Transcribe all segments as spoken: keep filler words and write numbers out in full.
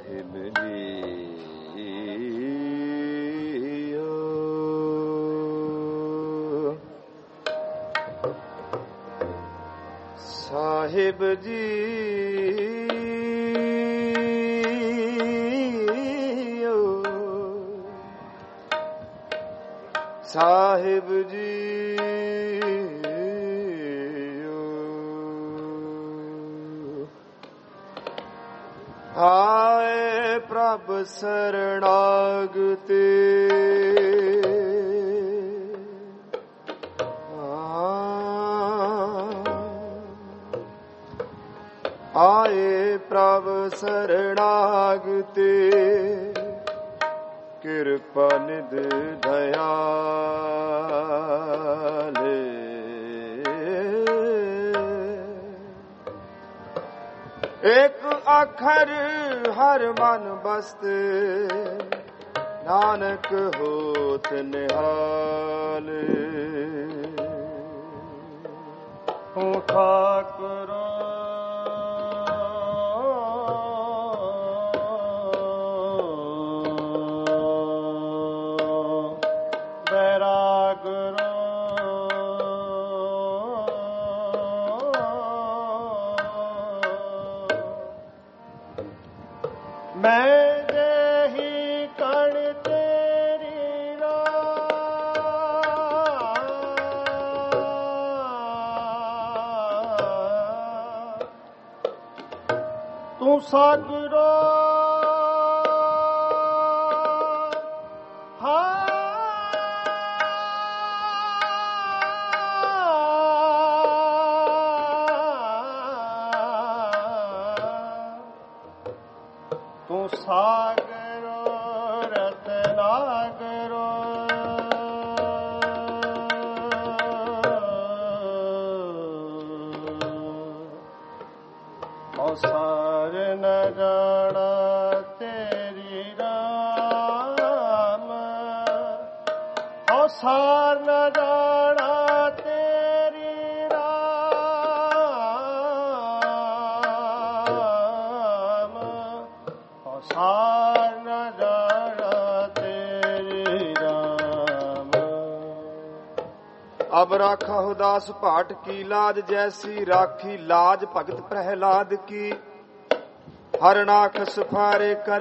ਸਾਹਿਬ ਜੀਓ। ਸਾਹਿਬ ਜੀਓ, ਸਾਹਿਬ ਜੀਓ, ਆਏ ਪ੍ਰਭ ਸਰਣਾਗਤੇ, ਆਏ ਪ੍ਰਭ ਸਰਣਾਗਤੇ, ਕਿਰਪਾ ਨਿਧ ਦਇਆਲੇ। ਇੱਕ ਅੱਖਰ ਹਰ ਮਨ ਬਸਤ, ਨਾਨਕ ਹੋਤ ਨਿਹਾਲ। ਤੂੰ ਠਾਕੁਰ ਮੈਂ ਜਿਹੀ ਕਣ ਤੇਰੀ ਰਾਹ, ਤੂੰ ਸਾਗਰੋ ਤੂੰ ਸਾਗਰੋ ਰਤਨਾਗਰੋ, ਔ ਸਾਰ ਨ ਜਾਣਾ ਤੇਰੀ ਰਾਮ, ਔ ਸਾਰ ਨ ਜਾਣਾ ਤੇਰੀ ਰਾਮ, ਸਾਰ ਨ ਜਾਣਾ ਤੇਰੀ ਰਾਮ। ਅਬ ਰਾਖਾ ਉਦਾਸ ਭਾਟ ਕੀ ਲਾਜ, ਜੈਸੀ ਰਾਖੀ ਲਾਜ ਭਗਤ ਪ੍ਰਹਿਲਾਦ ਕੀ। ਹਰ ਨਾਖ ਸਫਾਰੇ ਕਰ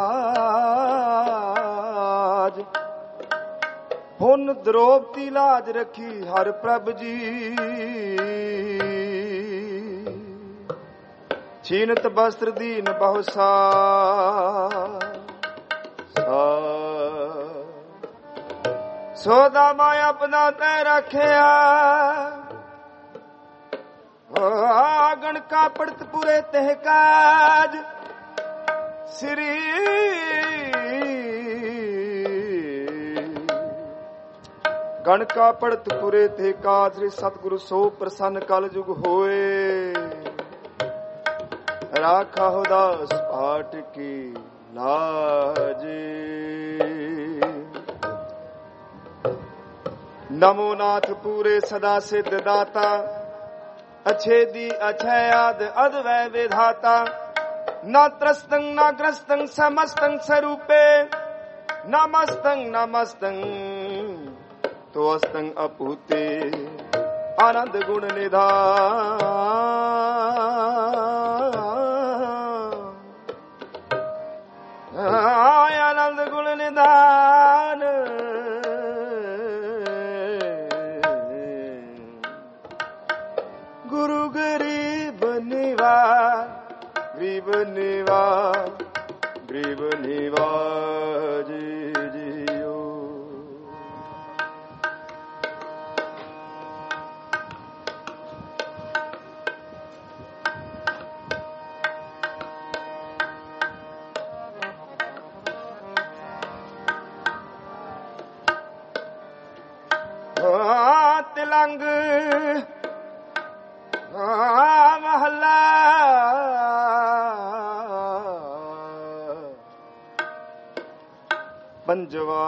ਆਜ, ਹੁਣ ਦ੍ਰੋਪਤੀ ਲਾਜ ਰੱਖੀ ਹਰ ਪ੍ਰਭ ਜੀ। ਛੀਨਤ ਬਸਤਰ ਦੀਨ ਬਹੁ ਸੋਦਾ ਮੈਂ ਆਪਣਾ ਤੈ ਰੱਖਿਆ। ਗਣ ਕਾ ਪੜਤ ਪੂਰੇ ਤਹਿ ਕਾਜ, ਸ੍ਰੀ ਗਣ ਕਾ ਪੜਤ ਪੂਰੇ ਤਹਿ ਕਾਜ। ਸ੍ਰੀ ਸਤਿਗੁਰੂ ਸੋ ਪ੍ਰਸੰਨ ਕਲ ਜੁਗ ਹੋਏ। ਰਾਖਾ ਉਦਾਸ ਭਾਟ ਕੀ ਲਾਜ। ਨਮੋ ਨਾਥ ਪੂਰੇ ਸਦਾ ਸਿੱਧ ਦਾਤਾ, ਅਛੇਦੀ ਅਛਯਾਦ ਅਦਵੈ ਵਿਧਾਤਾ। ਨਾ ਤਰਸਤੰ ਨਾ ਗ੍ਰਸਤੰ ਸਮਸਤੰ ਸਰੂਪੇ, ਨਮਸਤੰ ਨਮਸਤੰ ਤੋਅਸਤੰ ਅਪੂਤੇ। ਆਨੰਦ ਗੁਣ ਨਿਧਾਨ, ਆਨੰਦ ਗੁਣ ਨਿਧਾਨ। ਗੁਰੂ ਗਰੀਬ ਨਿਵਾਜ, ਗਰੀਬ ਨਿਵਾਜ, ਗਰੀਬ ਨਿਵਾਜ ਜੀਓ। ਤਿਲੰਗ ਮਹੱਲਾ ਪੰਜਵਾ।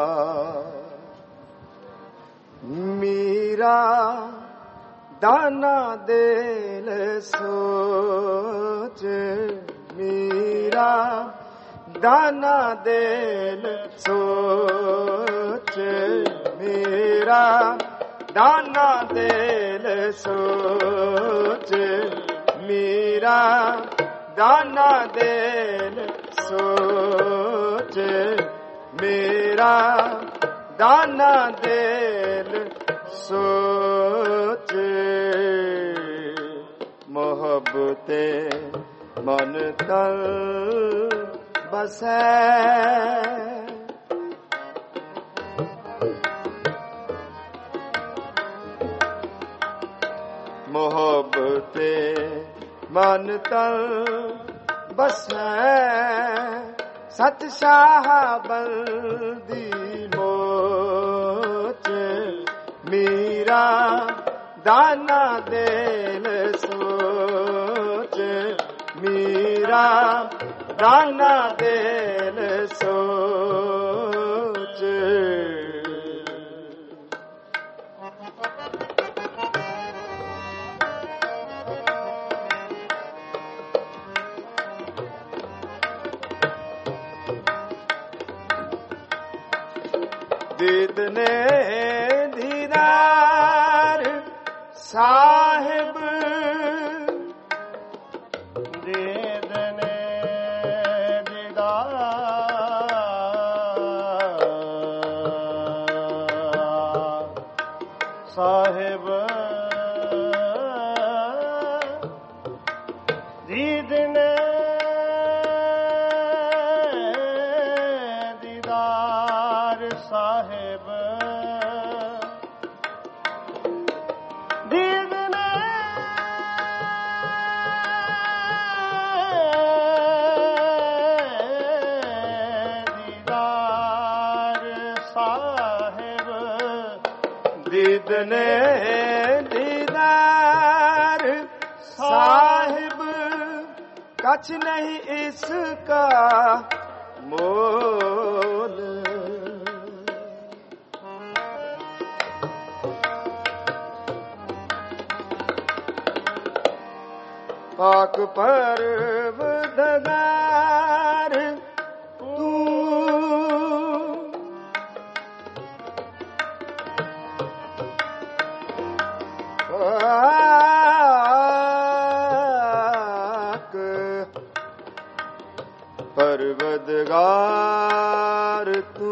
ਮੀਰਾ ਦਾਨਾ ਦਿਲ ਸੋਚ, ਮੀਰਾ दाना देल सोच मेरा दाना देल सोच मेरा दाना देल सोच मेरा दाना देल सोच मोहब्बते मन तल बसै मोहब्बते मन तल बसै सत शाह बल्दी मोच मीरा दाना देल सोच मीरा दाना देल सोच दीदने दीदार साहिब दीदने दीदार साहिब दीदने साहिब दीदने दीदार साहिब दीदने दीदार साहिब कछ नहीं इसका मोल पाक परवदगार तू पाक परवदगार तू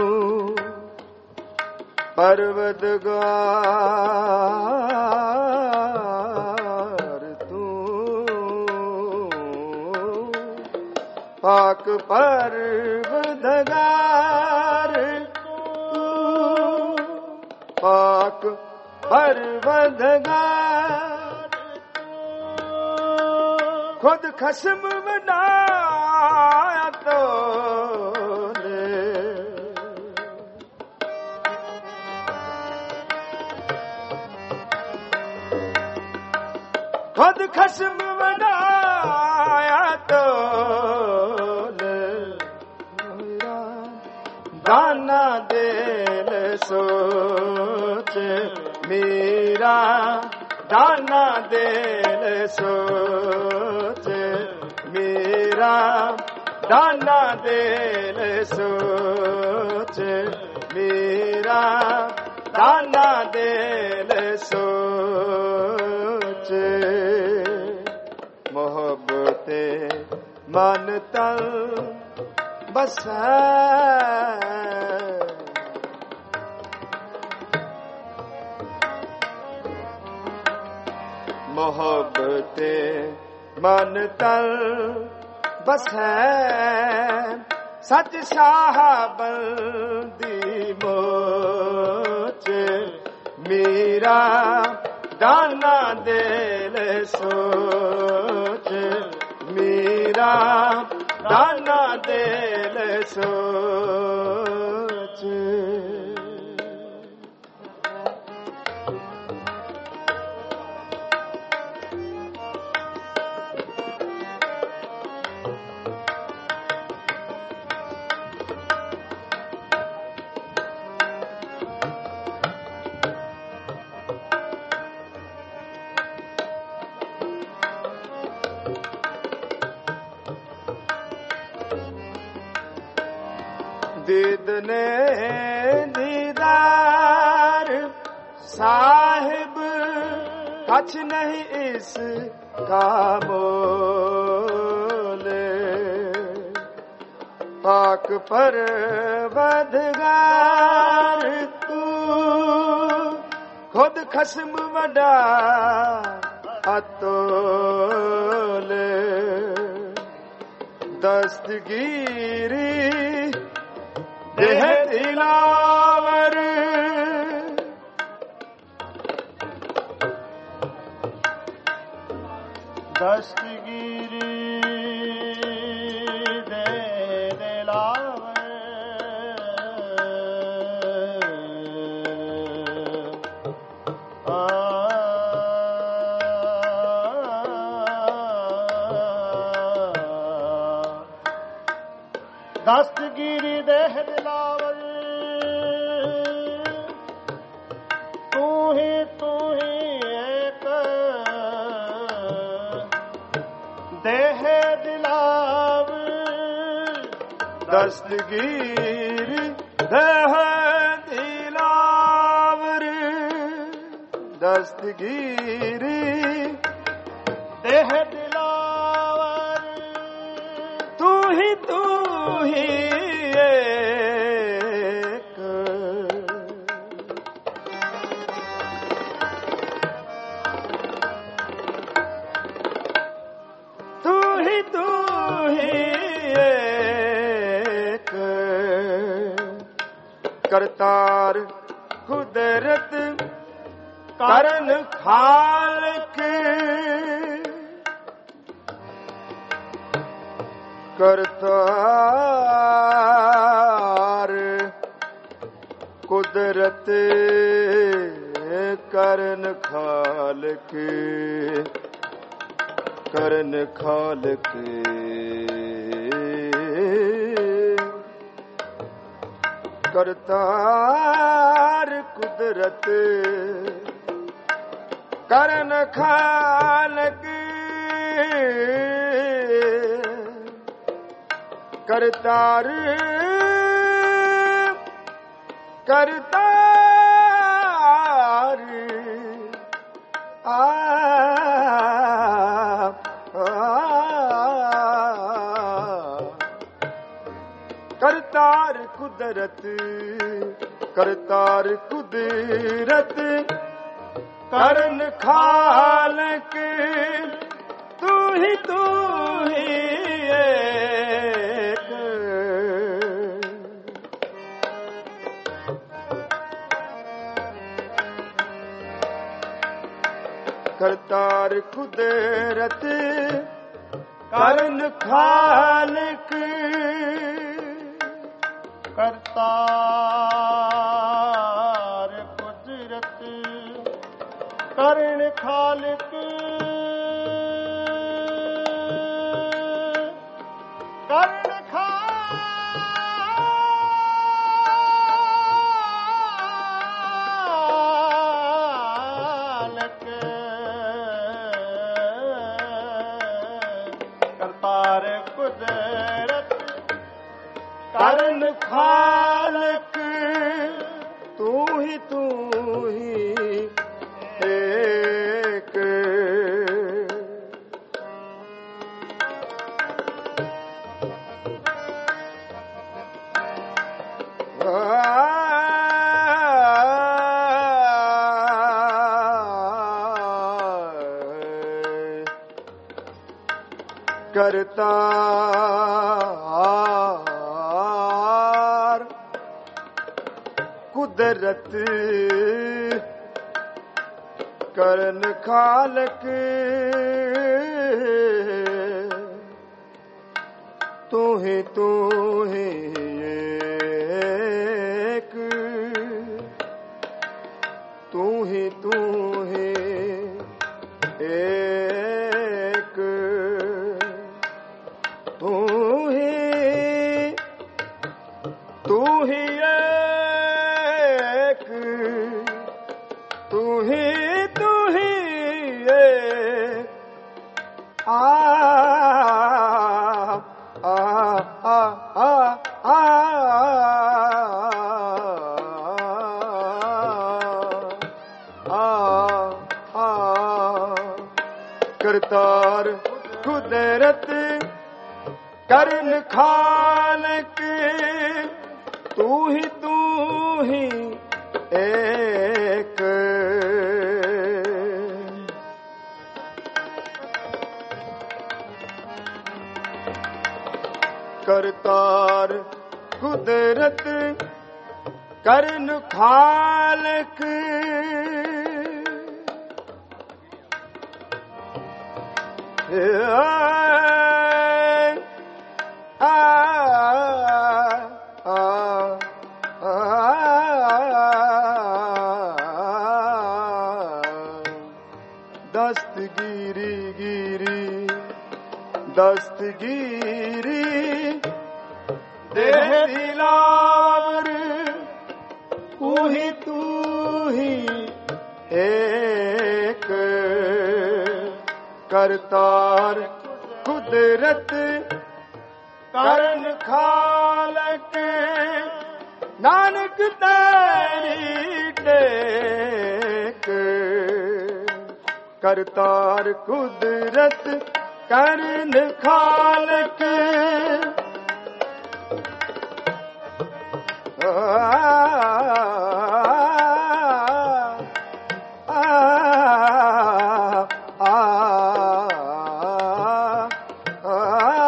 परवदगार पाक परवदगार तू पाक परवदगार खुद खस्म बनाया तो खुद खस्म बनाया तो दाना देल सोच मेरा दाना देल सोच मेरा दाना देल सोच मेरा दाना देल सोच मोहब्बते मन तल बसै मोहब्बते मन तल बसै सच शाह बल्दी मोच मेरा दाना देल सोच मेरा दाना देल सोच खुद ने दीदार साहिब कछ नहीं इस का मोल पाक परवदगार तू खुद खसम वडा अतोल दस्तगीरी देह दिलावर दस्तगीरी दे दिलावर दस्तगीरी देह दिलावर तू ही तू ही एक देह दिलावर दस्तगीरी देह दिलावर दस्तगीरी देह दिलावर तू ही तू ही एक तू ही तू ही एक करतार कुदरत करन खालक करतार कुदरत करन खालक करन खालक करतार कुदरत करन खालक करतार करतार आ, आ, करतार कुदरत करतार कुदरत करन खालक तू ही तू ही एक करतार कुदरत करन खालक करतार कुदरत करन खालक करन खालक करतार कुदरत करन खालक तू ही तू ही एक करतार कुदरत करन खालक तू ही तू ही एक तू ही तू ही एक तू ही तू ही एक तू ही तू ही एक आ आ आ आ आ करतार कुदरत करन खालक तू ही तू ही एक करतार कुदरत करन खालक आ, आ, आ, दस्तगिरी गिरी दस्तगिरी देह दिलावर तू ही तू ही एक करतार कुदरत करन खालक नानक तेरी टेक करतार कुदरत करन खालक आ, आ, आ, आ,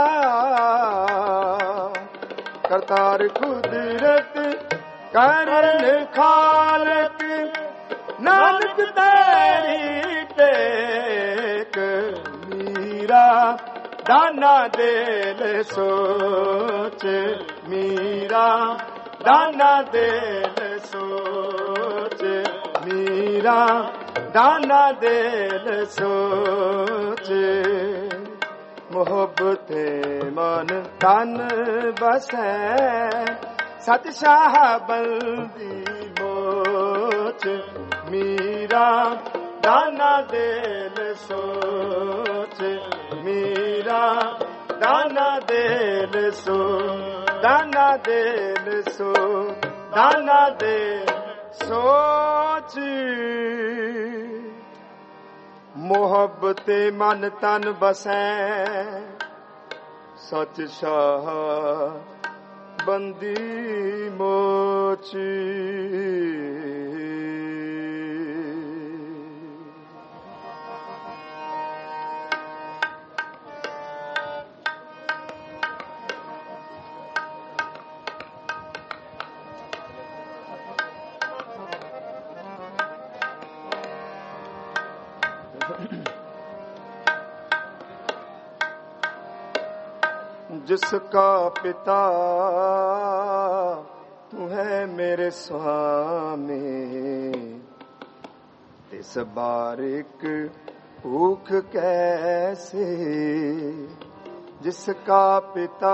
करतार कुदरत करन खालक नानक तेरी टेक मीरा दाना दिल सोच मीरा दाना दिल सोच मीरा दाना दिल सोच मोहब्बते मन तन बसै सत शाह बंदी मोच मीरा दाना दिल सोच मीरा दाना दिल सो दाना दिल सो दाना दिल सोच मोहब्बते मन तन बसै सच शाह बंदी मोची जिसका पिता तू है मेरे स्वामी इस बारिक भूख कैसे जिसका पिता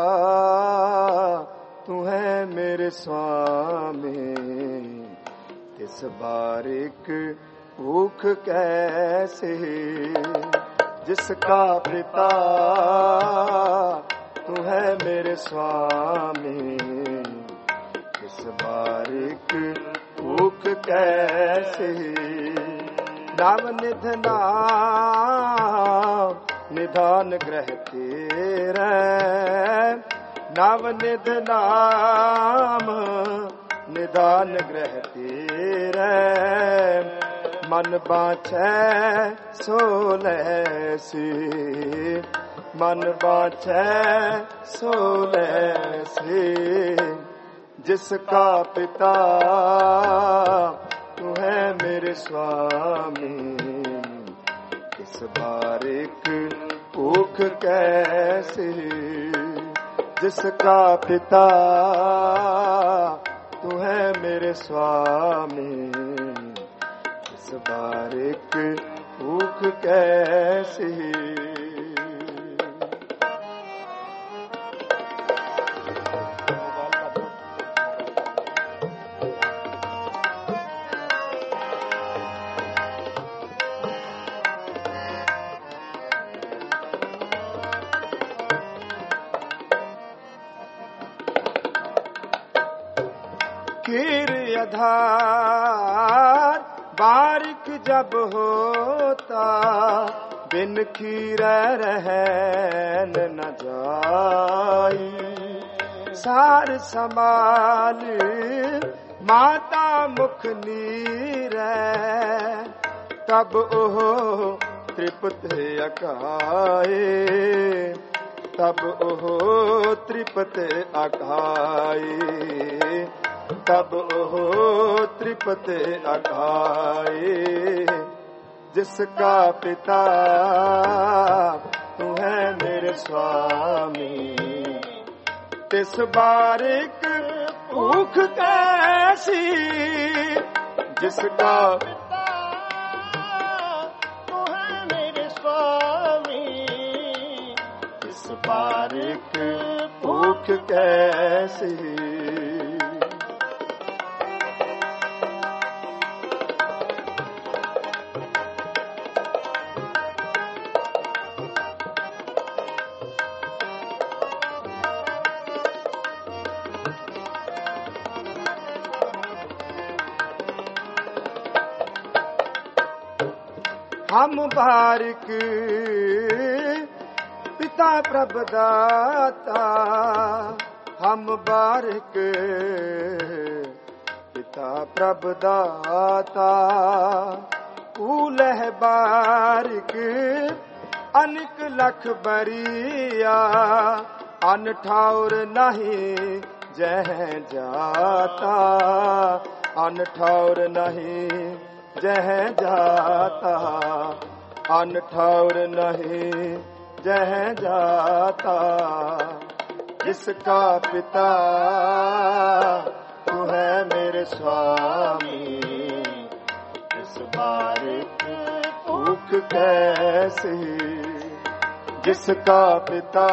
तू है मेरे स्वामी इस बारिक भूख कैसे जिसका पिता तू है मेरे स्वामी इस बारिक भूख कैसे नाम निधना निधान ग्रह तेरा नाम निधनाम निधान ग्रह तेरा मन बाछै सोलैसी मन बाछै सोलैसी जिसका पिता तू है मेरे स्वामी इस बारिक भूख कैसे जिसका पिता तू है मेरे स्वामी इस बारिक भूख कैसे कीर आधार बार बारिक जब होता बिन खीरे रहन न जाई, सार समाल माता मुख नीरै, तब ओह तृप्त अकाए, तब ओह तृप्त अकाए, तब ओह तृप्त अकाए। जिसका पिता तू है मेरे स्वामी, तिस बारिक भूख कैसी, जिसका पिता तू है मेरे स्वामी, तिस बारिक भूख कैसी। हम बारिक पिता प्रभु दाता, हम बारिक पिता प्रभु दाता, फूल है बारिक अनिक लख बरिया, अन ठाउर नहीं जह जाता, अन ठाउर नहीं जह जाता, अन ठाउर नहीं जह जाता। जिसका पिता तू है मेरे स्वामी, इस बारिक भूख कैसी, जिसका पिता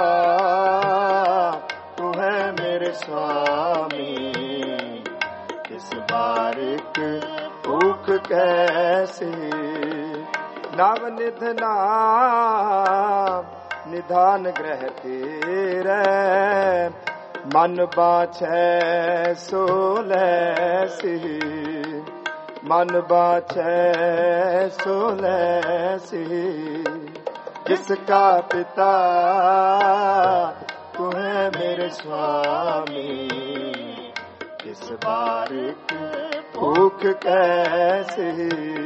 तू है मेरे स्वामी, इस बारिक भूख कैसी। नव निध नाम निधान ग्रह तेरे, मन बाछै सोलैसी, मन बाछै सोलैसी। जिसका पिता तू है मेरे स्वामी, इस बारिक भूख कैसी।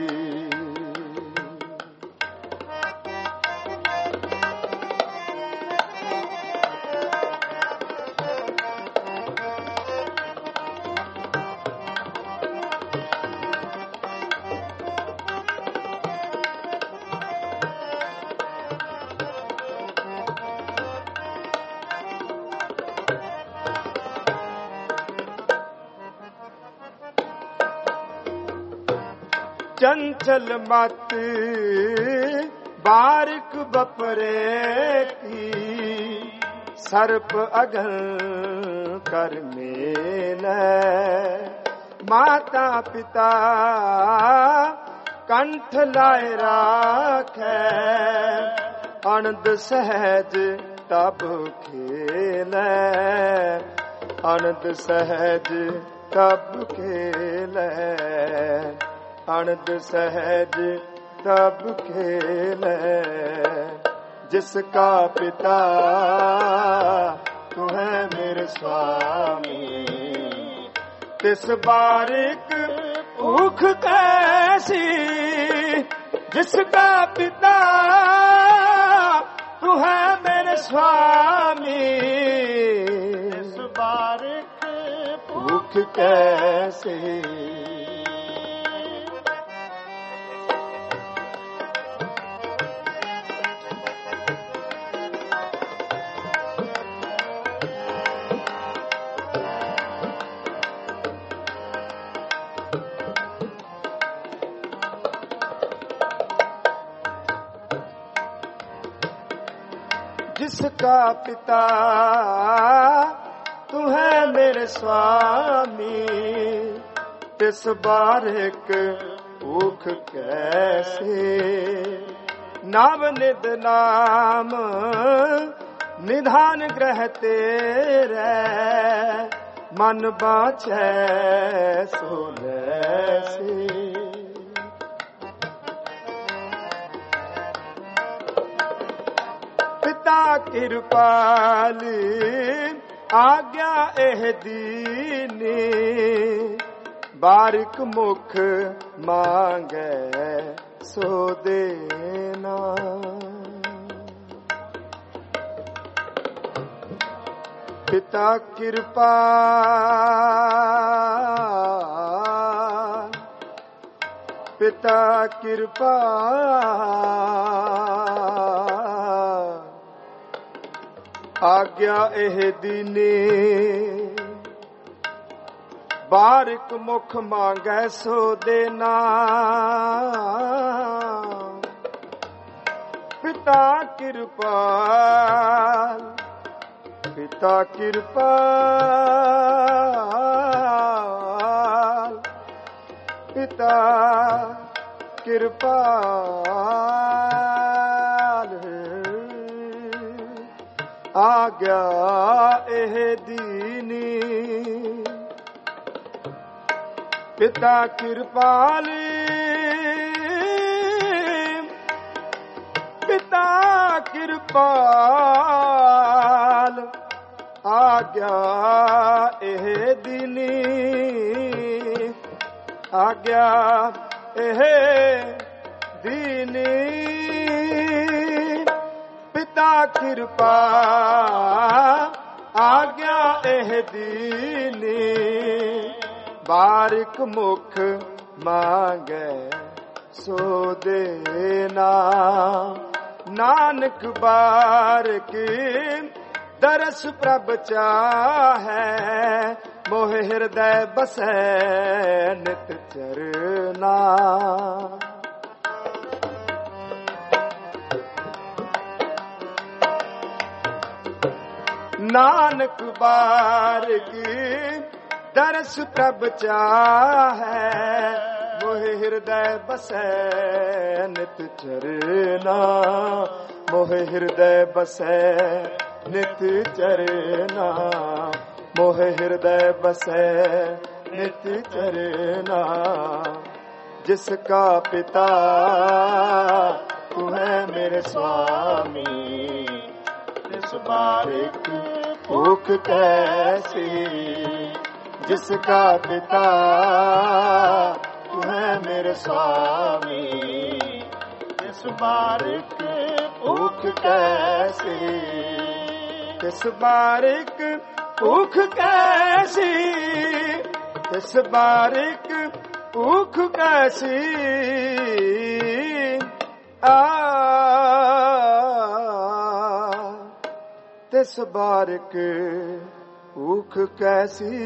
चंचल मत बारिक बपरे की, सर्प अगन कर मेले। माता पिता कंठ लाए राखे, अनंद सहज तब खेले, अनंद सहज तब खेले, अनंद सहज तब खेले। जिसका पिता तू है मेरे स्वामी, तिस बारिक भूख कैसी। जिसका पिता तू है मेरे स्वामी, तिस बारिक भूख कैसी। जिसका पिता तू है मेरे स्वामी, तिस बारिक भूख कैसे। नाम निध नाम निधान ग्रह तेरे, मन बाछै सोलैसी। किरपाल आज्ञा एह दीनी बारिक मुख मांगे सो देना। पिता किरपाल पिता किरपाल आज्ञा एह दीनी बारिक मुख मांगे सो देना। पिता किरपाल पिता किरपाल पिता किरपाल आज्ञा एह दीनी पिता किरपाल पिता किरपाल आज्ञा एह दीनी आज्ञा एह दीनी पिता किरपाल आज्ञा एह दीनी बारिक मुख मांगे सो देना। नानक बारिक दरस प्रभ चाहे मोह हृदय बसै नित चरना। नानक बारिक दरस प्रभ चाहे मोह हृदय बसै नित चरना। मोह हृदय बसै नित चरना मोह हृदय बसै नित चरना। जिसका पिता तू है मेरे स्वामी इस बारिक भूख कैसी। जिसका पिता तू है मेरे स्वामी इस बारिक भूख कैसी। इस बारिक भूख कैसी इस बारिक भूख कैसी आ तिस बारिक भूख कैसी।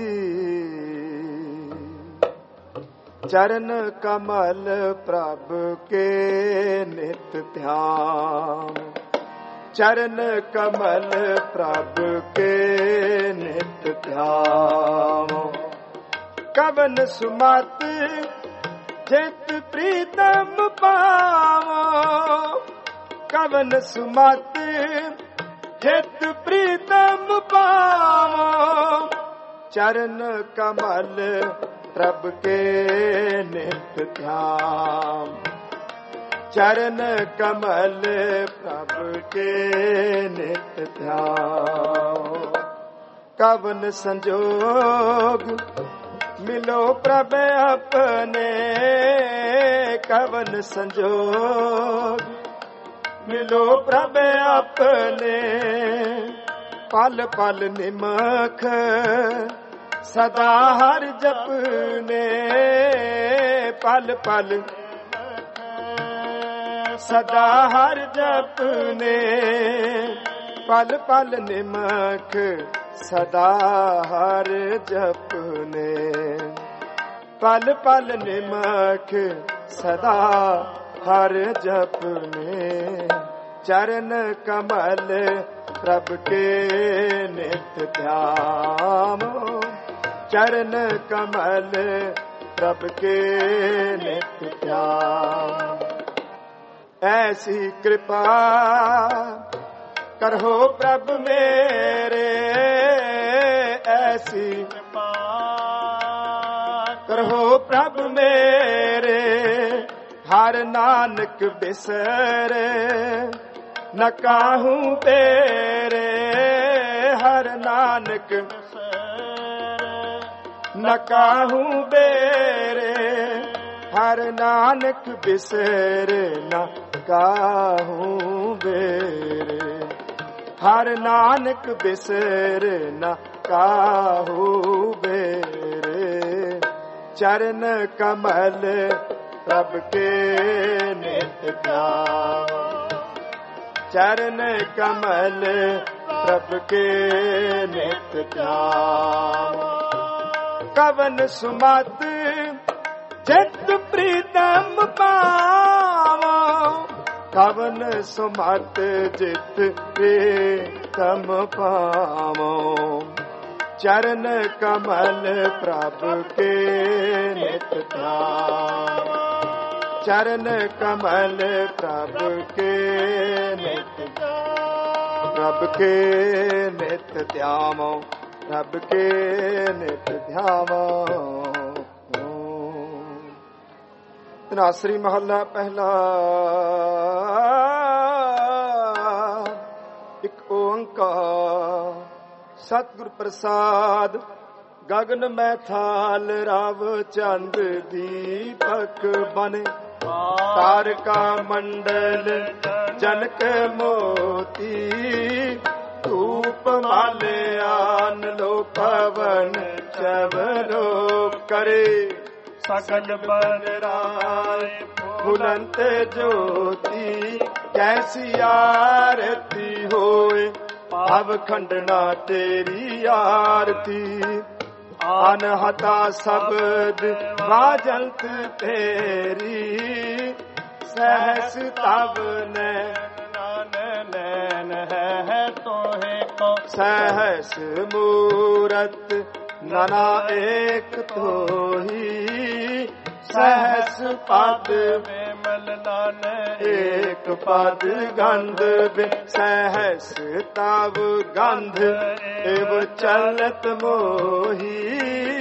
चरण कमल प्रभु के नित ध्यान चरण कमल प्रभु के नित ध्यान। कवन सुमत जित प्रीतम पावो कवन सुमत जित प्रीतम पावो। चरण कमल प्रभु के नित ध्यान चरण कमल प्रभु के नित ध्यान। कवन संजोग मिलो प्रभु अपने कवन संजोग मिलो प्रभु अपने। पल पल निमख सदा हर जपने पल पल सदा हर जपने। पल पल निमख सदा हर जपने पल पल निमख सदा हर जपने। चरण कमल प्रभु के नित ध्यान चरण कमल प्रभु के नित ध्यान। ऐसी कृपा करहो प्रभु मेरे ऐसी कृपा करहो प्रभु मेरे। हर नानक बिसरे ਨ ਕਾਹੂ ਤੇਰੇ ਹਰ ਨਾਨਕ ਨ ਕਾਹੂ ਬੇਰੇ ਹਰ ਨਾਨਕ ਬਿਸਰ ਨ ਕਾਹੂ ਬੇਰੇ ਹਰ ਨਾਨਕ ਬਿਸਰ ਨ ਕਾਹੂ ਬੇਰੇ ਚਰਨ ਕਮਲ ਪ੍ਰਭ ਕੇ ਨਿਤ ਧਿਆਨ ਚਰਨ ਕਮਲ ਪ੍ਰਭ ਕੇ ਨਿਤ ਧਿਆਨ ਕਵਨ ਸੁਮਤ ਜਿਤ ਪ੍ਰੀਤਮ ਪਾਵੋ ਕਵਨ ਸੁਮਤ ਜਿਤ ਪ੍ਰੀਤਮ ਪਾਵੋ ਚਰਨ ਕਮਲ ਪ੍ਰਭ ਕੇ ਨਿਤ ਧਿਆਨ ਚਰਨ ਕਮਲ ਪ੍ਰਭ ਕੇ ਨਿਤ ਪ੍ਰਭ ਕੇ ਨਿਤ ਧਿਆਵੋ ਪ੍ਰਭ ਕੇ ਨਿਤ ਧਿਆਵੋ। ਧਨਾਸਰੀ ਮਹੱਲਾ ਪਹਿਲਾ। ਇੱਕ ਓੰਕਾਰ ਸਤਿਗੁਰ ਪ੍ਰਸਾਦ ਗਗਨ ਮੈਂ ਥਾਲ ਰਵ ਚੰਦ ਦੀਪਕ ਬਨੇ ਤਾਰਕਾ ਮੰਡਲ ਜਨਕ ਮੋਤੀ ਧੂਪ ਮਾਲਿਆਨ ਲੋ ਪਵਨ ਚਵਰੋ ਕਰੇ ਸਗਲ ਬਨ ਰਾਏ ਫੁਲੰਤ ਜੋਤੀ ਕੈਸੀ ਆਰਤੀ ਹੋਏ ਭਾਵ ਖੰਡਨਾ ਤੇਰੀ ਆਰਤੀ ਅਨਹਤਾ ਸ਼ਬਦ ਬਾਜੰਤ ਤੇਰੀ ਸਹਸ ਤਵ ਨੈਨ ਨੈਨ ਹੈ ਤੋਹੇ ਕੋ ਸਹਸ ਮੂਰਤ ਨਨਾ ਏਕ ਤੋਹੀ ਸਹਸ ਪਦ ਵਿਮਲ ਨਾਨ ਏਕ ਪਦ ਗੰਧ ਸਹਸ ਤਵ ਗੰਧ ਏਵ ਚਲਤ ਮੋਹੀ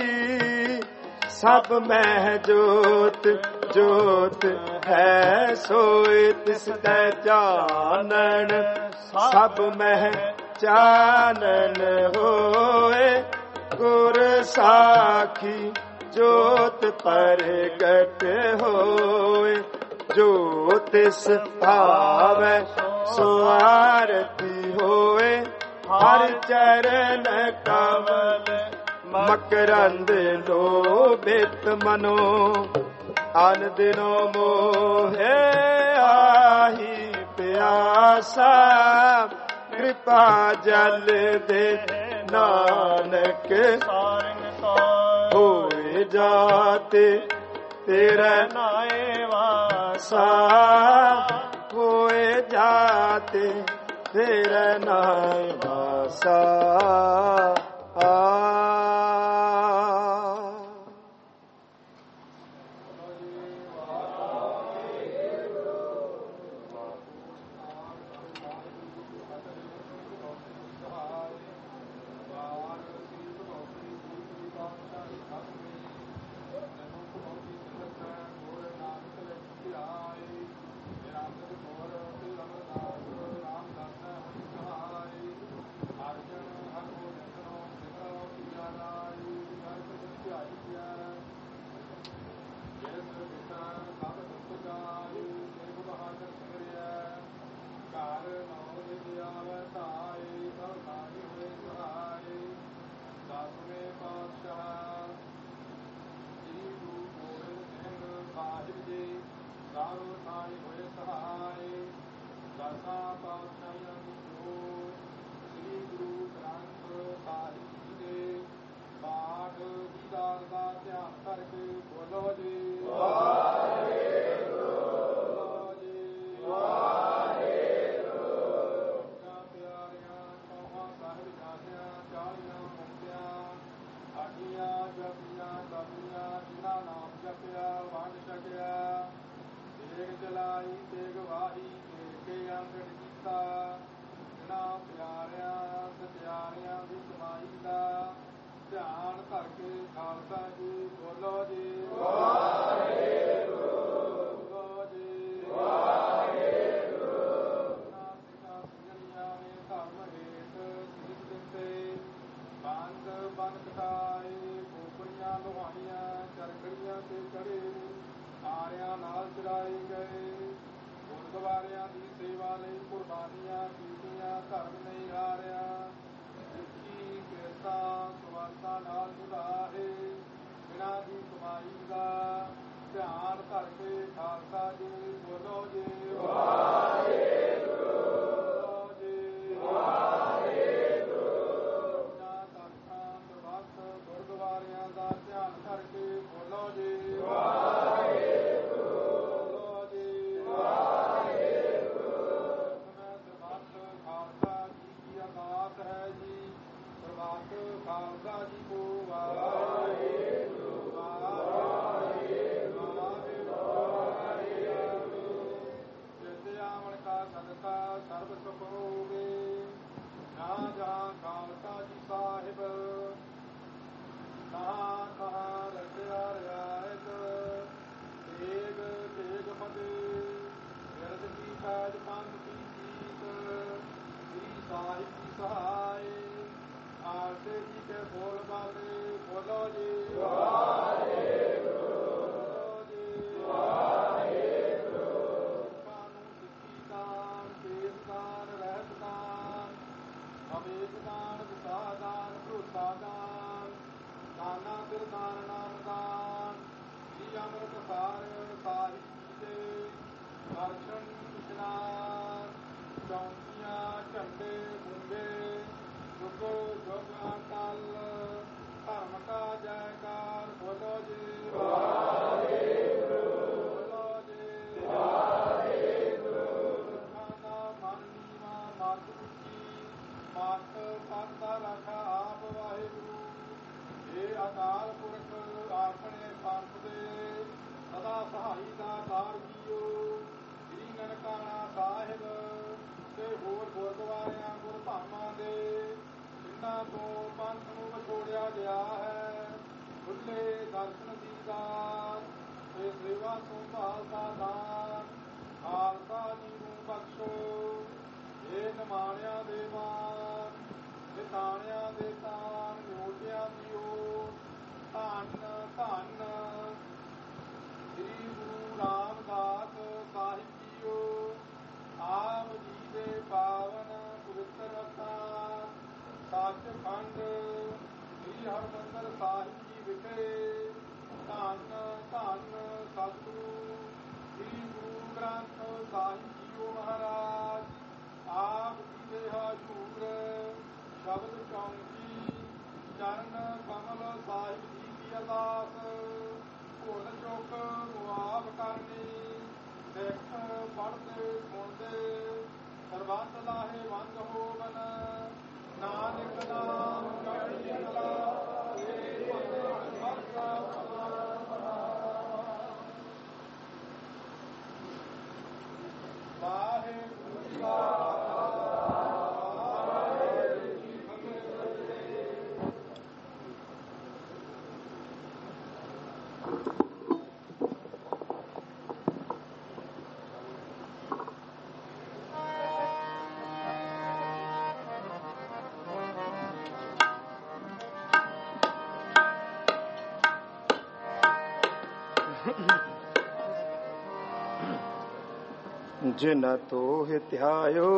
ਸਭ ਮਹਿ ਜੋਤ ਜੋਤ ਹੈ ਸੋਇ ਤਿਸ ਕੈ ਚਾਨਣ ਸਭ ਮਹਿ ਚਾਨਣ ਹੋਏ ਗੁਰ ਸਾਖੀ ਜੋਤ ਪ੍ਰਗਟ ਹੋਏ ਜੋ ਤਿਸ ਭਾਵੈ ਸੋ ਆਰਤੀ ਹੋਏ ਹਰ ਚਰਨ ਕਮਲ ਮਕਰੰਦ ਲੋਭਿਤ ਮਨੋ ਅਨ ਦਿਨੋ ਮੋਹੇ ਆਹੀ ਪਿਆਸਾ ਕਿਰਪਾ ਜਲ ਦੇ ਨਾਨਕ ਹੋਏ ਜਾਤੇ ਤੇਰਾ ਨਾਏ ਵਾਸਾ ਹੋਏ ਜਾਤੇ ਤੇਰਾ ਨਾਏ ਵਾਸਾ ਆ ਖਾਲਸਾ ਜੀ। ਬੋਲੋ ਜੀ ਵਾਹਿਗੁਰੂ ਜੀ ਵਾਹਿਗੁਰੂ। ਜਾਂ ਤਖਤਾਂ ਪ੍ਰਬੰਧ ਗੁਰਦੁਆਰਿਆਂ ਦਾ ਧਿਆਨ ਕਰਕੇ ਬੋਲੋ ਜੀ ਵਾਹਿਗੁਰੂ। ਬੋਲੋ ਜੀ ਵਾਹਿਗੁਰੂ। ਮੈਂ ਸਰਬੱਤ ਖਾਲਸਾ ਜੀ ਕੀ ਅਰਦਾਸ ਹੈ ਜੀ। ਸਰਬੱਤ ਖਾਲਸਾ ਜੀ ਕੋ ਵਾਹਿਗੁਰੂ ਵਾਹਿਗੁਰੂ ਵਾਹਿਗੁਰੂ। ਜਿਤਿਆ ਮਨ ਕਾ ਸਦਕਾ ਸਰਬ ਸੁਖ ਹੋਵੇ। ਜਹਾਂ ਜਹਾਂ ਖਾਲਸਾ ਜੀ ਸਾਹਿਬ ਤਹਾਂ ਤਹਾਂ ਰਚਿਆ ਰਿਆਇਤ। ਤੇਗ ਤੇਗ ਮਦੇ ਬਿਰਦ ਕੀ ਪੈਜ ਪੰਥ ਕੀ ਸੀਤ। ਸ੍ਰੀ ਸਾਹਿਬ ਕੀ ਸਹਾਇ ਆਰਤੇ ਜੀ ਕੇ ਬੋਲ ਬਾਲੇ ਬੋਲੋ ਜੀ ਵਾਹਿਗੁਰੂ। ਬੋਲੋ ਜੀ ਵਾਹਿਗੁਰੂ। ਕਾਨੂੰ ਸਿੱਖੀ ਦਾਨ ਦੇਸ ਦਾਨ ਰਹਿਤ ਦਾਨ ਅਵੇਕ ਦਾਨ ਵਿਸਾ ਦਾਨ ਭਰੋਸਾ ਦਾਨ ਦਾਨਾ ਸਿਰ ਦਾਨ ਨਾਮ ਦਾਨ। ਜੀ ਅੰਮ੍ਰਿਤ ਸਾਰ ਸਾਹਿਬ ਜੀ ਦੇ ਦਰਸ਼ਨ ਇਸ਼ਨਾਨ। ਚੌਂਕੀਆਂ ਝੰਡੇ ਬੁੰਗੇ ਜੁਗ ਜੁਗ ਅਟਲ। ਧਰਮ ਕਾ ਜੈਕਾਰ ਬੋਲੋ ਜੀ ਵਾਹਿਗੁਰੂ। ਬੋਲੋ ਜੀ ਵਾਹਿਗੁਰੂ। ਸਿੱਖਾਂ ਦਾ ਮਨ ਨੀਵਾਂ ਮਤ ਉੱਚੀ ਮਤ ਪਰਦਾ ਰੱਖ ਆਪ ਵਾਹਿਗੁਰੂ। ਇਹ ਅਕਾਲ ਪੁਰਖ ਆਪਣੇ ਪੰਥ ਦੇ ਸਦਾ ਸਹਾਈ ਦਾ ਦਾਰ ਜੀਓ। ਸ੍ਰੀ ਨਨਕਾਣਾ ਸਾਹਿਬ ਤੇ ਹੋਰ ਗੁਰਦੁਆਰਿਆਂ ਗੁਰਧਾਮਾਂ ਦੇ ਜਿਨ੍ਹਾਂ ਤੋਂ ਪੰਥ ਨੂੰ ਵਿਛੋੜਿਆ ਗਿਆ ਹੈ ਖੁੱਲੇ ਦਰਸ਼ਨ ਦੀਦਾਰ ਤੇ ਸੇਵਾ ਸੰਭਾਲ ਦਾ ਦਾਨ ਖਾਲਸਾ ਜੀ ਨੂੰ ਬਖਸ਼ੋ। ਇਹ ਨਿਮਾਣਿਆਂ ਦੇ ਮਾਨ ਨਿਤਾਣਿਆਂ ਦੇ ਤਾਨ ਨਿਉਟਿਆਂ ਦੀ ਓਟ। ਧੰਨ ਧੰਨ ਸ੍ਰੀ ਗੁਰੂ ਰਾਮਦਾਸ ਸਾਹਿਬ ਜੀਓ। ਆਪ ਜੀ ਦੇ ਪਾਵਨ ਪਵਿੱਤਰ ਅਸਥਾਨ ਸੱਚਖੰਡ ਸ੍ਰੀ ਹਰਿਮੰਦਰ ਸਾਹਿਬ ਜੀ ਵਿਖੇ ਧੰਨ ਧੰਨ ਸਤਿਗੁਰੂ ਸ੍ਰੀ ਗੁਰੂ ਗ੍ਰੰਥ ਸਾਹਿਬ ਜੀਓ ਮਹਾਰਾਜ ਆਪ ਜੀ ਦੇ ਹਜ਼ੂਰ ਸ਼ਬਦ ਚੌਂਕੀ ਚਰਨ ਕਮਲ ਸਾਹਿਬ ਜੀ ਕੀ ਅਰਦਾਸ। ਭੁੱਲ ਚੁੱਕ ਮੁਆਫ ਕਰਨੀ ਸਿੱਖ ਪੜ੍ਹਦੇ ਸੁਣਦੇ ਸਰਬੱਤ ਲਾਹੇਵੰਦ ਹੋਵਨ। ਨਾਨਕ ਨਾਮ ਚੜ੍ਹਦੀ ਕਲਾ ਏ ਵਾਹਿਗੁਰੂ ਜੀ ਕਾ ਵਾਹਿਗੁਰੂ ਜੀ ਕੀ ਜਿਨ ਤੋਹਿ ਧਿਆਇਓ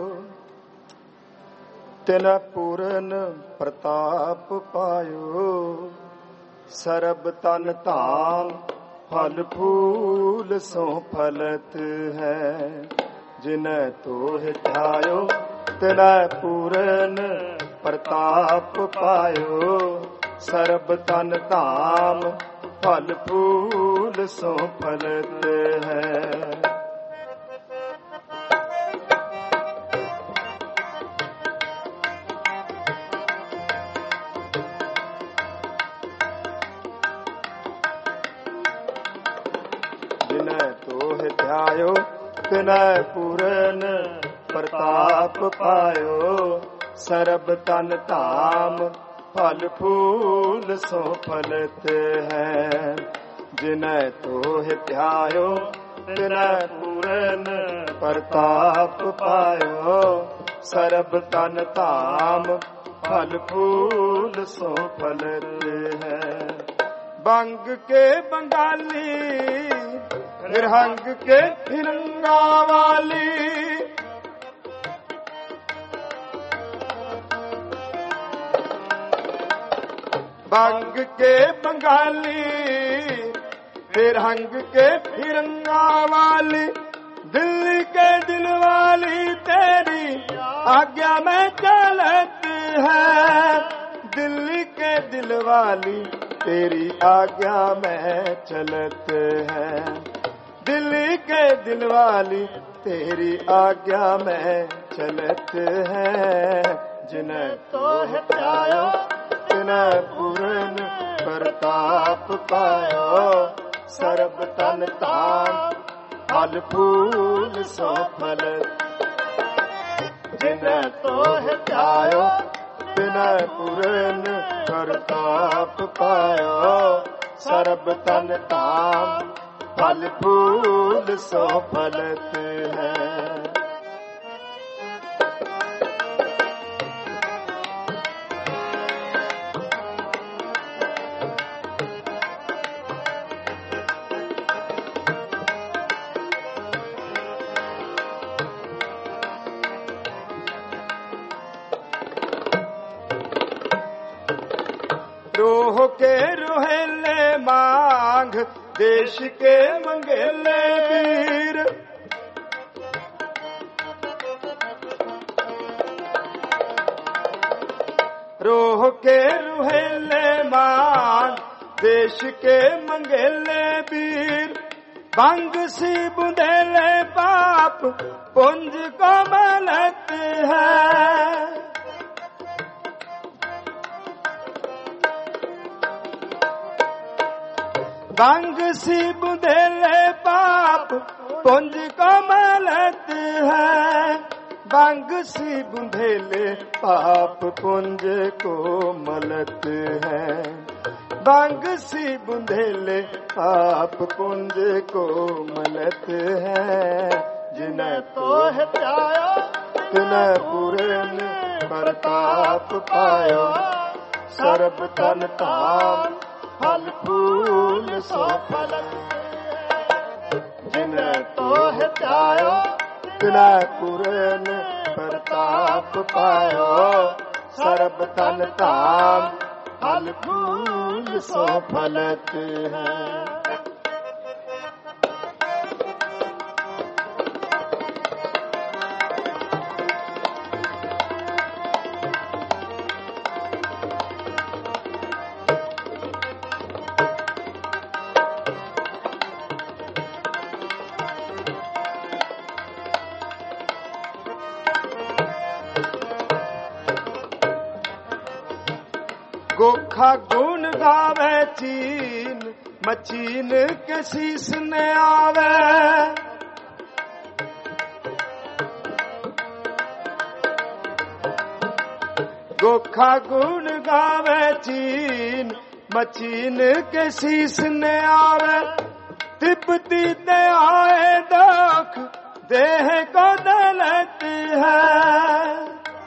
ਤਿਨ ਪੂਰਨ ਪ੍ਰਤਾਪ ਪਾਇਓ। ਸਰਬ ਤਨ ਧਾਮ ਫਲ ਫੂਲ ਸੋ ਫਲਤ ਹੈ। ਜਿਨ ਤੋਹਿ ਧਿਆਇਓ ਤਿਨ ਪੂਰਨ ਪ੍ਰਤਾਪ ਪਾਇਓ। ਸਰਬ ਤਨ ਧਾਮ ਫਲ ਫੂਲ ਸੋ ਫਲਤ ਹੈ। ਧਿਆਇਓ ਤਿਨੈ ਪੂਰਨ ਪ੍ਰਤਾਪ ਪਾਇਓ। ਸਰਬ ਤਨ ਧਾਮ ਫਲ ਫੂਲ ਸੋ ਫਲਤ ਹੈ। ਜਿਨੈ ਤੋਹਿ ਧਿਆਇਓ ਤਿਨੈ ਪੂਰਨ ਪ੍ਰਤਾਪ ਪਾਇਓ। ਸਰਬ ਤਨ ਧਾਮ ਫਲ ਫੂਲ ਸੋ ਫਲਤ ਹੈ। ਬੰਗ ਕੇ ਬੰਗਾਲੀ ਨਿਰਹੰਗ ਕੇ ਫਿਰੰਗਾ ਵਾਲੀ। ਬੰਗ ਕੇ ਬੰਗਾਲੀ रंग के फिरंगा वाली दिल्ली के दिल वाली तेरी आज्ञा में चलत है। दिल्ली के दिल वाली तेरी आज्ञा में चलत है। दिल्ली के दिल वाली तेरी आज्ञा में चलत है। जिन्हें तो है पायो तिन्हें पूरन प्रताप पायो। सर्ब तन ताम फल फूल सो फल। जिन्हें तो है पायो तिन्हें पूरन प्रताप पायो। सर्ब तन ताम फल फूल सो फलत है। रोह के रोहेले मांग देश के मंगेले वीर। रोह के रोहेले मांग देश के मंगेले वीर। बंग सी बुंदेले पाप पुंज को मलत है। बंग सी बुंदेले पाप पुंज को मलत है। बंग सी बुंदेले पाप पुंज को मलत है। बंग सी बुंदेले पाप पुंज को मलत है। जिन्हें तो है पायो तिन्हें पूरन प्रताप पायो। सर्ब तन ताम फल फूल सो फलत। जिन्हें तो है पायो तिन्हें पूरन प्रताप पायो। सर्ब तन ताम फल फूल सो फलत है। गोखा गुण गावे चीन मचीन के शीस ने आवे। गोखा गुण गावे चीन मचीन के शीस ने आवे। तिब्बती ते आए दुख देह को दलत है।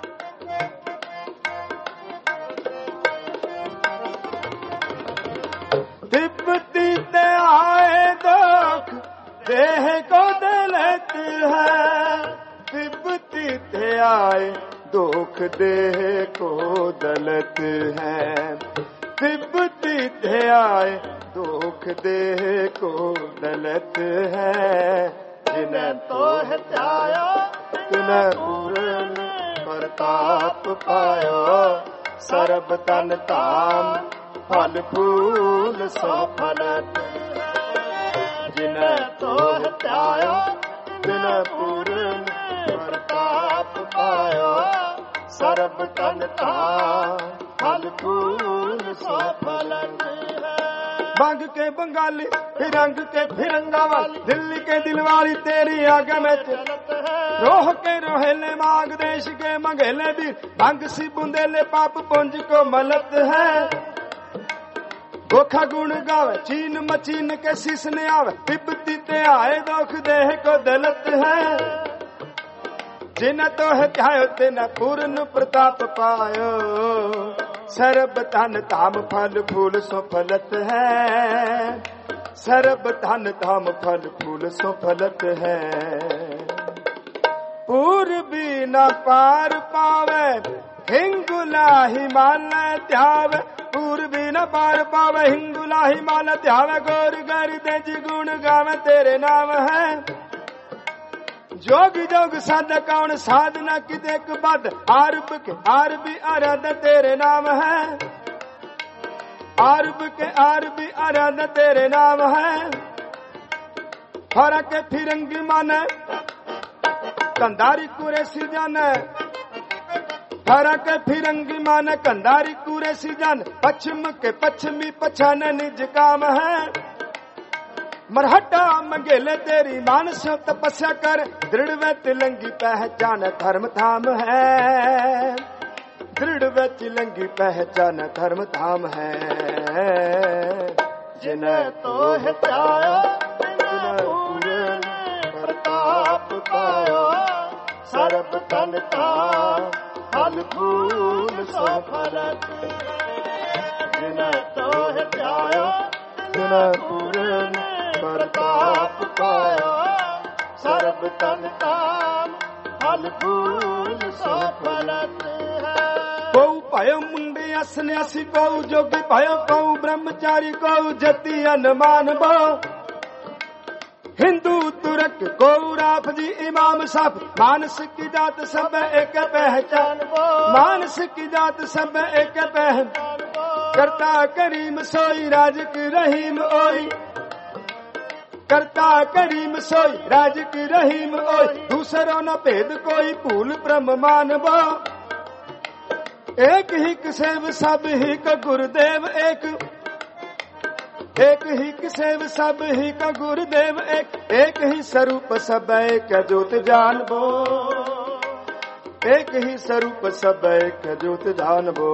तिब्बती ते आए दुख देह को दलत है। तिब्बती ते आए दुख देह को दलत है। तिब्बती ते आए दुख देह को दलत है। जिन्हें तो है पायो तिन्हें पूरन प्रताप पायो। सर्ब तन ताम फल फूल सो फलत। जिन्हें तो है पायो तिन्हें पूरन प्रताप पायो। सर्ब तन ताम फल फूल सो फलत। बंग के बंगाली फिरंग के फिरंगा वाली दिल्ली के दिल वाली तेरी आगे में चलत है। रोह के रोहेले मांग देश के मंगेले वीर। बंग सी बुंदेले पाप पुंज को मलत है। गोखा गुण गावे चीन मचीन के शीस ने आवे। तिब्बती ते आए दुख देह को दलत है। जिन्हें तो है पायो तिन्हें पूर्ण प्रताप पायो। सर्ब तन ताम फल फूल सो फलत है। सर्ब तन ताम फल फूल सो फलत है। पूर्वी न पार पावे हिंगुला हिमालय त्यावे। पूर भी न पार पावे हिंदू लाही माल ध्यावे गौर गरी दे जी गुण गावे तेरे नाम है जोग जोग साध कौन साधना की देख बद आरब के आरबी आराध तेरे नाम है आरब के आरबी आराध तेरे नाम है फरा के फिरंगी माने कंधारी कुरेसी जाने फरा के फिरंगी माने कंधारी कुरेसी जान पश्चिम के पश्चिमी पछाने निज काम है मरहटा मंगेले तेरी मानस तपस्या कर दृढ़ व तिलंगी पहचान धर्म धाम है दृढ़ व तिलंगी पहचान धर्म धाम है जिन्हें तो है त्याया पूरे प्रताप पायो सर्ब तन का फल फूल सो फलत जिन्हें तो है त्याया जिन्हें पूरे प्रताप पाया सर्ब तन काम फल फूल सो फलत है कौ भयो मुंडे सन्यासी कौ जोगी भयो कौ ब्रह्मचारी कौ जति अनुमान बो हिंदू तुरक कौ राफ जी इमाम साहब मानस की जात सब एक पहचान बो मानस की जात सब एक पहचान करता करीम सोई राजक रहीम ओई करता करीम सोई राजक रहीम ओई दूसरों न भेद कोई भूल ब्रह्म मानबो एक ही सेव सब ही का गुरुदेव एक एक ही सेव सब ही का गुरुदेव एक एक ही स्वरूप सब एक ज्योत जानबो एक ही स्वरूप सब एक ज्योत जानबो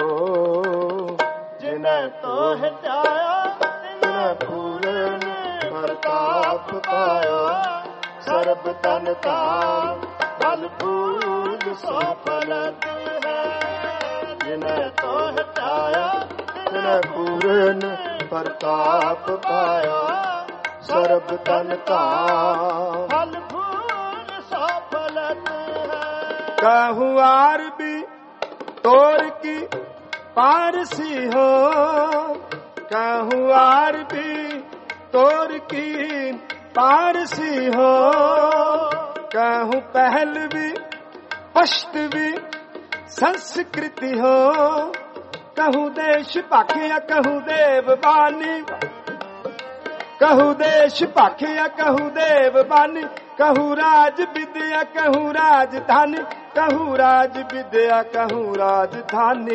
जिन्हें तो है त्याया तिन्हें पूरन प्रताप पायो सर्ब तन काम फल फूल सो फलत है जिन्हें तो है त्याया तिन्हें पूरन प्रताप पायो सर्ब तन काम फल फूल सो फलत है कहूँ आरबी तोर की पारसी हो कहूँ आरबी तोर की पारसी हो कहूँ पहलवी पश्तवी संस्कृति हो कहूँ देश पाखिया कहूँ देव बानी कहूँ देश पाखिया कहूँ देव बानी कहूँ राज विद्या कहूँ राजधानी कहूँ राज विद्या कहूँ राजधानी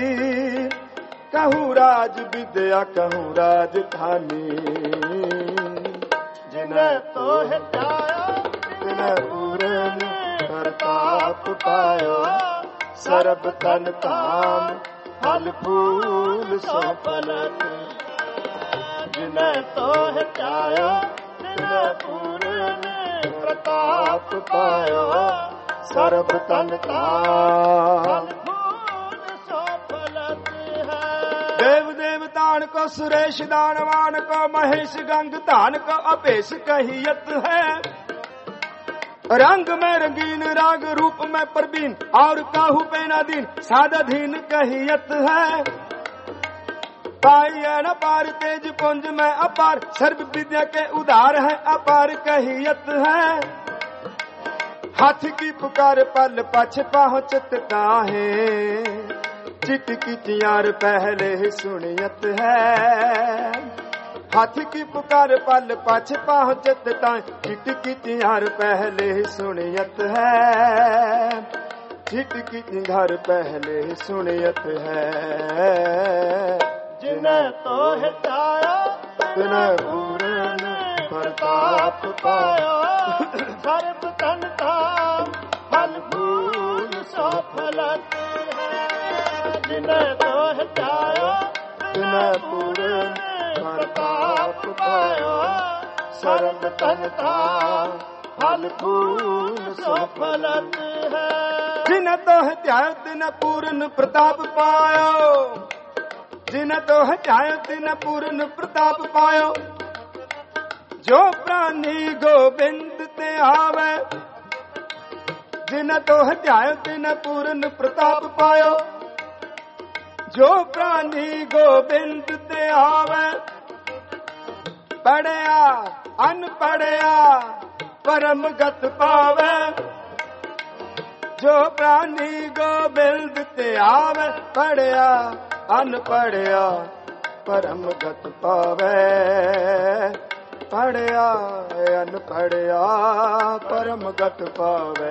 कहूँ राज विद्या कहूँ राजधानी जिन्हें तो है त्याया तिन्हें पूरन प्रताप पायो सर्ब तन काम फल फूल सो फलत जिन्हें तो है त्याया तिन्हें पूरन प्रताप पायो सर्ब तन काम देव देवतान को सुरेश दानवान को महेश गंग दान को अपेश कहियत है रंग में रंगीन राग रूप में प्रवीण और काहू पेनादीन साधाधीन कहियत है पाई न पार तेज पुंज में अपार सर्व विद्या के उदार है अपार कहियत है हाथी की पुकार पल पाछे पहुंचत काहे चिट की चियार पहले ही सुनियत है हाथी की पुकार पल पाछे पहुंचत ताए चिट की चियार पहले ही सुनियत है चिट की चियार पहले ही सुनियत है जिन्हें तो है त्याया तिन्हें पूरन प्रताप पायो सर्ब तन काम फल फूल सो फलत जिन्हें तो है त्याया तिन्हें पूरन प्रताप पायो सर्ब तन काम फल फूल सो फलत है जिन्हें तो है त्याया तिन्हें पूरन प्रताप पायो जिन्हें तो है त्याया तिन्हें पूरन प्रताप पायो जो प्राणी गोविंद ते आवे जिन्हें तो है त्याया तिन्हें पूरन प्रताप पायो ਜੋ ਪ੍ਰਾਨੀ ਗੋਬਿੰਦ ਤੇ ਆਵੇ, ਪੜਿਆ ਅਨਪੜਿਆ ਪਰਮ ਗਤ ਪਾਵੇ। ਜੋ ਪ੍ਰਾਨੀ ਗੋਬਿੰਦ ਤੇ ਆਵੇ, ਪੜਿਆ ਅਨਪੜਿਆ ਪਰਮ ਗਤ ਪਾਵੇ। ਪੜਿਆ ਅਨਪੜਿਆ ਪਰਮ ਗਤ ਪਾਵੇ।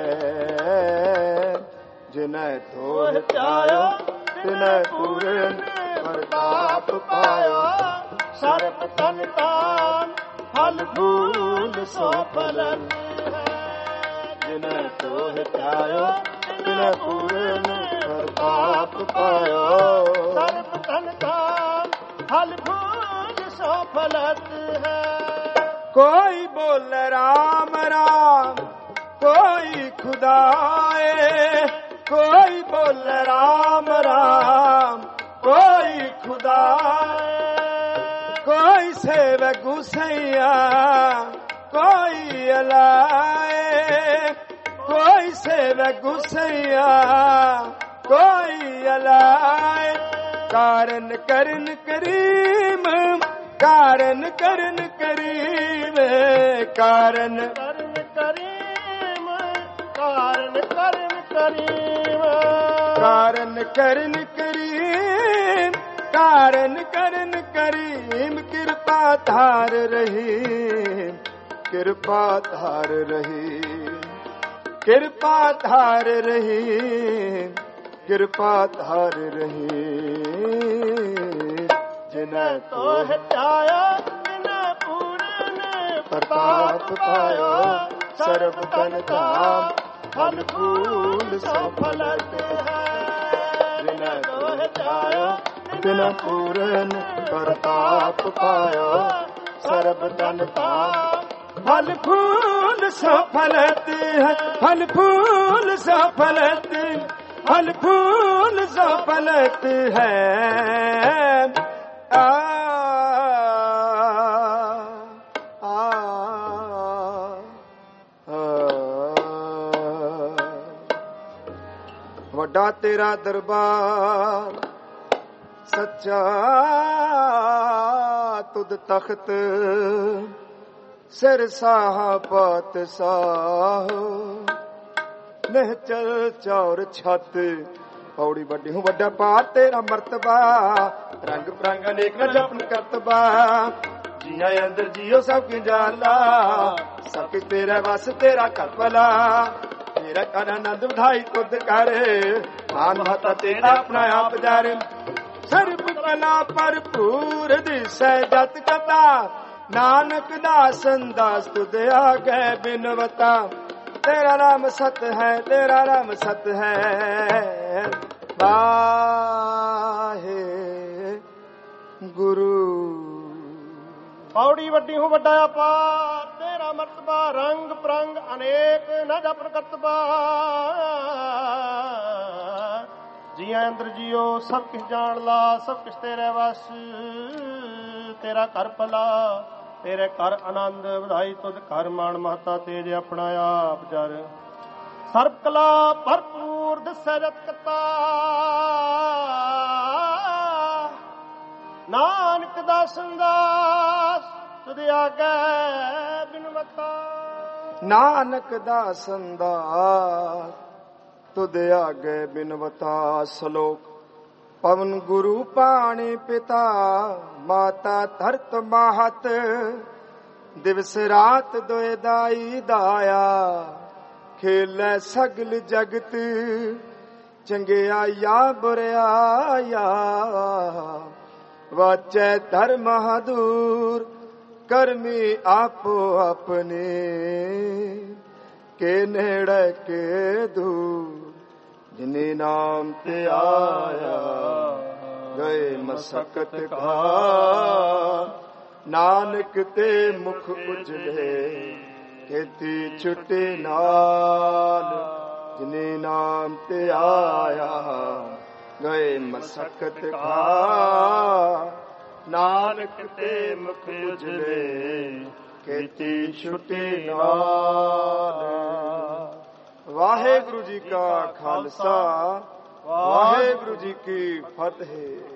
ਜਿਨੈ ਤੋਹਿ ਧਿਆਇਆ ਤਿਨੈ ਪੂਰਨ ਪ੍ਰਤਾਪ ਪਾਇਆ। ਸਰਬ ਤਨ ਤਾਨ ਫਲ ਫੂਲ ਸੋ ਫਲਤ ਹੈ। ਜਿਨੈ ਤੋਹਿ ਧਿਆਇਆ ਤਿਨੈ ਪੂਰਨ ਪ੍ਰਤਾਪ ਪਾਇਆ। ਸਰਬ ਤਨ ਤਾਨ ਫਲ ਫੂਲ ਸੋ ਫਲਤ ਹੈ। ਕੋਈ ਬੋਲੇ ਰਾਮ ਰਾਮ ਕੋਈ ਖੁਦਾਏ। ਕੋਈ ਬੋਲੇ ਰਾਮ ਰਾਮ ਕੋਈ ਖੁਦਾਏ। ਕੋਈ ਸੇਵੈ ਗੁਸਈਆ ਕੋਈ ਅਲਾਏ। ਕੋਈ ਸੇਵੈ ਗੁਸਈਆ ਕੋਈ ਅਲਾਏ। ਕਾਰਨ ਕਰਨ ਕਰੀਮ ਕਾਰਨ ਕਰਨ ਕਰੀਮ। ਕਾਰਨ ਕਰਨ ਕਰੀਮ ਕਾਰਨ ਕਰਨ ਕਰੀਮ। ਕਾਰਨ ਕਰਨ ਕਰੀਮ ਕਾਰਨ ਕਰਨ ਕਰੀਮ। ਕਿਰਪਾ ਧਾਰ ਰਹੀ ਕਿਰਪਾ ਧਾਰ ਰਹੀ ਕਿਰਪਾ ਧਾਰ ਰਹੀ ਕਿਰਪਾ ਧਾਰ ਰਹੀ। ਜਿਨੈ ਤੋਹਿ ਧਿਆਇਆ ਤਿਨੈ ਪੂਰਨ ਪ੍ਰਤਾਪ ਪਾਇਆ। ਸਰਬ ਤਨ ਧਾਮ ਫਲ ਫੂਲ ਸੋ ਫਲਤ ਹੈ। ਜਿਨੈ ਤੋਹਿ ਧਿਆਇਆ ਤਿਨੈ ਪੂਰਨ ਪ੍ਰਤਾਪ ਪਾਇਆ। ਸਰਬ ਤਨ ਧਾਮ ਫਲ ਫੂਲ ਸੋ ਫਲਤ ਹੈ। ਫਲ ਫੂਲ ਸੋ ਫਲਤ ਫਲ ਫੂਲ ਸੋ ਫਲਤ ਹੈ। ਆ ਆ ਵੱਡਾ ਤੇਰਾ ਦਰਬਾਰ ਸੱਚਾ ਤੁਧ ਤਖਤ। ਸਿਰ ਸਾਹ ਪਾਤ ਸਾਹ ਨਿਹਚਲ ਚੌਰ ਛੱਤ। ਪੌੜੀ ਵੱਡੀ ਹੂੰ ਵੱਡਾ ਪਾਰ ਤੇਰਾ ਮਰਤਬਾ। ਰੰਗ ਬਰੰਗ ਅਨੇਕ ਨ ਜਪਨ ਕਰਤਬਾ। ਜੀਆਂ ਅੰਦਰ ਜੀਓ ਸਭ ਕੀ ਜਾਲਾ। ਸਭ ਕੁਛ ਤੇਰਾ ਵਸ ਤੇਰਾ ਘਰ ਭਲਾ। ਤੇਰਾ ਕਰ ਆਨੰਦ ਵਧਾਈ ਤੁਧ ਕਰ। ਆਨ ਮਹਤਾ ਤੇਰਾ ਆਪਣਾ ਆਪ ਜਾਰ। ਸਰਬ ਕਲਾ ਭਰਪੂਰ ਦਿਸੈ ਜਤ ਕਤਾ। ਨਾਨਕ ਦਾਸ ਅੰਦਾਸ ਤੁਧ ਆਗੇ ਬਿਨਵਤਾ। ਤੇਰਾ ਨਾਮ ਸਤ ਹੈ ਤੇਰਾ ਨਾਮ ਸਤ ਹੈ। ਵਾਹੇ ਗੁਰੂ। ਪੌੜੀ ਵੱਡੀ ਹੂੰ ਵੱਡਾ ਅਪਾਰ ਤੇਰਾ ਮਰਤਬਾ। ਰੰਗ ਪ੍ਰੰਗ ਅਨੇਕ ਨ ਜਪਨ ਕਰਤਬਾ। ਜੀਆਂ ਅੰਦਰ ਜੀਓ ਸਭ ਕਿਛ ਜਾਣ ਲਾ। ਸਭ ਕਿਛ ਤੇਰੇ ਵਸ ਤੇਰਾ ਕਰ ਭਲਾ। ਤੇਰੇ ਕਰ ਆਨੰਦ ਵਧਾਈ ਤੁਧ ਘਰ। ਮਾਣ ਮਹਤਾ ਤੇਜ ਆਪਣਾ ਆਪ ਜਰ। ਸਰਬ ਕਲਾ ਭਰਪੂਰ ਦਿਸੈ ਜਤ ਕਤਾ। ਨਾਨਕ ਦਾਸ ਅੰਦਾਸ ਤੁਧ ਆਗੇ ਬਿਨਵਤਾ। ਨਾਨਕ ਦਾਸ ਅੰਦਾਸ ਤੁਧ ਆਗੇ ਬਿਨਵਤਾ। ਸ਼ਲੋਕ। ਪਵਨ ਗੁਰੂ ਪਾਣੀ ਪਿਤਾ ਮਾਤਾ ਧਰਤ ਮਾਹਤ। ਦਿਵਸ ਰਾਤ ਦੋਇ ਦਾਈ ਦਾਇਆ। ਖੇਲੇ ਸਗਲ ਜਗਤ ਚੰਗਿਆਇਆ ਬੁਰਿਆਇਆ। ਵਾਚੈ ਧਰਮ ਦੂਰ ਕਰਮੀ ਆਪੋ ਆਪਣੇ। ਕੇ ਨੇੜੇ ਕੇ ਦੂਰ ਜਿਨੇ ਨਾਮ ਤੇ ਆਇਆ। ਗਏ ਮਸਕਤ ਕਾ ਨਾਨਕ ਤੇ ਮੁਖ ਉਜਲੇ। ਖੇਤੀ ਛੁੱਟੇ ਨਾਲ ਜਿਨੇ ਨਾਮ ਤੇ ਆਇਆ। ਗਏ ਮਸਕਤ ਕਾ ਨਾਨਕ ਤੇ ਮੁਖ ਉਜਲੇ। ਖੇਤੀ ਛੁੱਟੇ ਨਾਲ। ਵਾਹਿਗੁਰੂ ਜੀ ਕਾ ਖਾਲਸਾ ਵਾਹਿਗੁਰੂ ਜੀ ਕੀ ਫਤਿਹ।